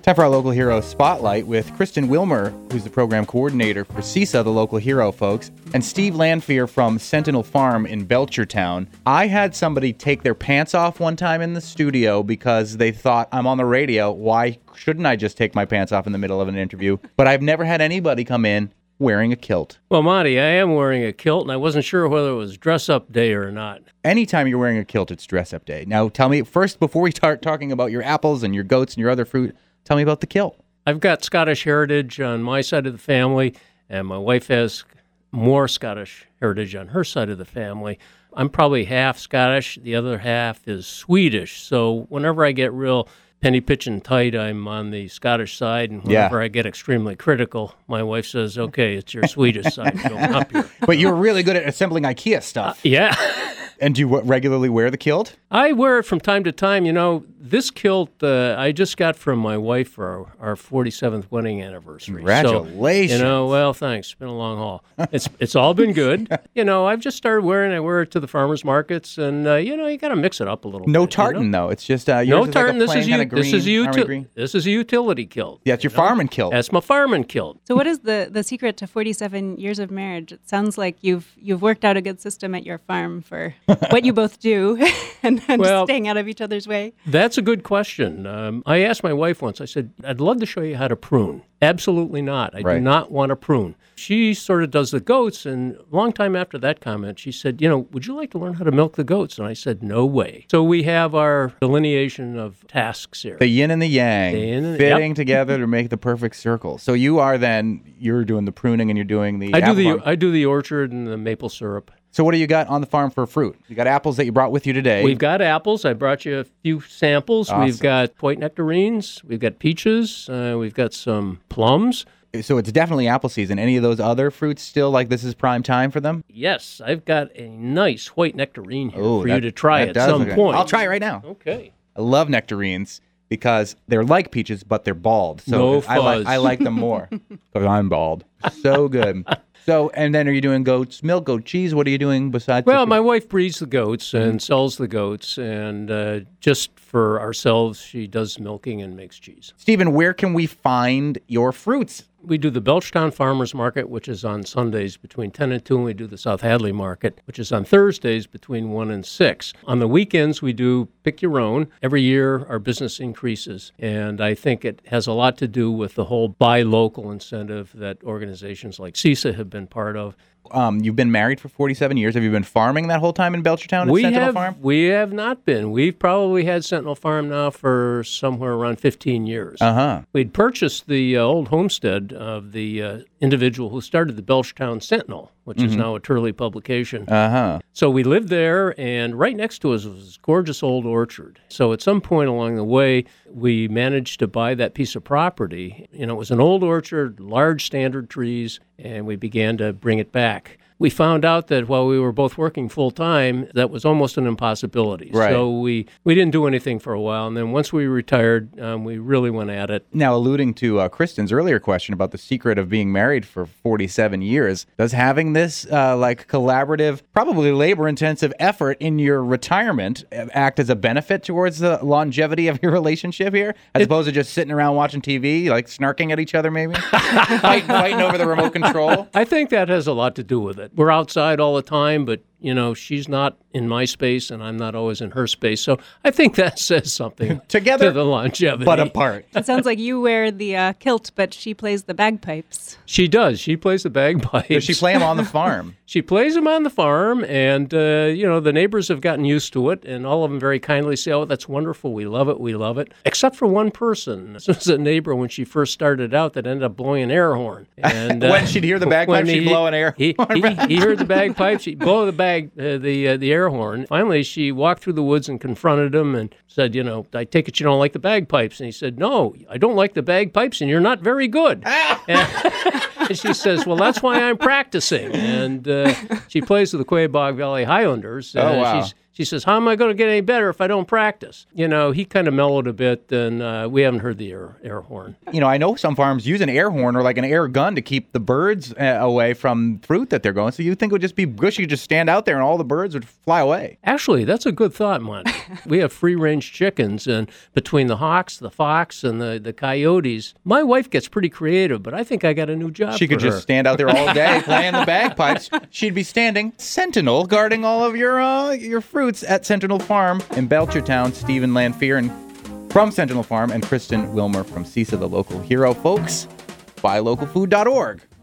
Time for our Local Hero Spotlight with Kristen Wilmer, who's the program coordinator for CISA, the local hero, folks, and Steve Lanphier from Sentinel Farm in Belchertown. I had somebody take their pants off one time in the studio because they thought, I'm on the radio, why shouldn't I just take my pants off in the middle of an interview? But I've never had anybody come in wearing a kilt. Well, Monty, I am wearing a kilt, and I wasn't sure whether it was dress-up day or not. Anytime you're wearing a kilt, it's dress-up day. Now, tell me, first, before we start talking about your apples and your goats and your other fruit, tell me about the kilt. I've got Scottish heritage on my side of the family, and my wife has more Scottish heritage on her side of the family. I'm probably half Scottish. The other half is Swedish. So whenever I get real penny pitching tight, I'm on the Scottish side. And whenever I get extremely critical, my wife says, okay, it's your Swedish side going up here. But you're really good at assembling IKEA stuff. Yeah. And do you regularly wear the kilt? I wear it from time to time. You know, this kilt I just got from my wife for our 47th wedding anniversary. Congratulations. So, well, thanks. It's been a long haul. It's all been good. I've just started wearing it. I wear it to the farmers markets, and, you got to mix it up a little bit. No tartan, though. It's just no tartan. Like this is a utility kilt. Yeah, it's your farming kilt. That's my farming kilt. So what is the secret to 47 years of marriage? It sounds like you've worked out a good system at your farm for what you both do and staying out of each other's way. That's a good question. I asked my wife once, I said, I'd love to show you how to prune. Absolutely not. I do not want to prune. She sort of does the goats, and a long time after that comment, she said, would you like to learn how to milk the goats? And I said, no way. So we have our delineation of tasks here. The yin and the yang, fitting together to make the perfect circle. So you're doing the pruning and you're doing the I do the orchard and the maple syrup. So what do you got on the farm for fruit? You got apples that you brought with you today. We've got apples. I brought you a few samples. Awesome. We've got white nectarines. We've got peaches. We've got some plums. So it's definitely apple season. Any of those other fruits still, like this is prime time for them? Yes. I've got a nice white nectarine here for you to try at some point. I'll try it right now. Okay. I love nectarines because they're like peaches, but they're bald. So no fuzz. I like them more because I'm bald. So good. So, and then are you doing goat's milk, goat cheese? What are you doing besides? Well, my wife breeds the goats and sells the goats, and just for ourselves, she does milking and makes cheese. Stephen, where can we find your fruits? We do the Belchertown Farmers Market, which is on Sundays between 10 and 2, and we do the South Hadley Market, which is on Thursdays between 1 and 6. On the weekends, we do Pick Your Own. Every year, our business increases, and I think it has a lot to do with the whole buy local incentive that organizations like CISA have been part of. You've been married for 47 years. Have you been farming that whole time in Belchertown at Sentinel Farm? We have not been. We've probably had Sentinel Farm now for somewhere around 15 years. We'd purchased the old homestead of the individual who started the Belchertown Sentinel, which is now a Turley publication. So we lived there, and right next to us was this gorgeous old orchard. So at some point along the way, we managed to buy that piece of property. It was an old orchard, large standard trees, and we began to bring it back. We found out that while we were both working full-time, that was almost an impossibility. Right. So we didn't do anything for a while, and then once we retired, we really went at it. Now, alluding to Kristen's earlier question about the secret of being married for 47 years, does having this collaborative, probably labor-intensive effort in your retirement act as a benefit towards the longevity of your relationship here, as opposed to just sitting around watching TV, like snarking at each other maybe? fighting over the remote control? I think that has a lot to do with it. We're outside all the time, but she's not in my space and I'm not always in her space. So I think that says something together to the longevity. But apart. It sounds like you wear the kilt, but she plays the bagpipes. She does. She plays the bagpipes. Does she play them on the farm? She plays them on the farm, and, the neighbors have gotten used to it, and all of them very kindly say, oh, that's wonderful. We love it. We love it. Except for one person. This was a neighbor when she first started out that ended up blowing an air horn. And when she'd hear the bagpipes, she'd blow an air horn. He heard the bagpipes. She'd blow the air horn. Finally, she walked through the woods and confronted him and said, I take it you don't like the bagpipes. And he said, no, I don't like the bagpipes, and you're not very good. And she says, well, that's why I'm practicing. And she plays with the Quabog Valley Highlanders. Oh, wow. She says, how am I going to get any better if I don't practice? He kind of mellowed a bit, and we haven't heard the air horn. I know some farms use an air horn or like an air gun to keep the birds away from fruit that they're going. So you think it would just be gushy, just stand out there and all the birds would fly away? Actually, that's a good thought, Monty. We have free-range chickens, and between the hawks, the fox, and the coyotes, my wife gets pretty creative, but I think I got a new job. She could just stand out there all day playing the bagpipes. She'd be standing sentinel, guarding all of your fruits at Sentinel Farm in Belchertown. Stephen Lanfear from Sentinel Farm and Kristen Wilmer from CISA, the local hero. Folks, buylocalfood.org.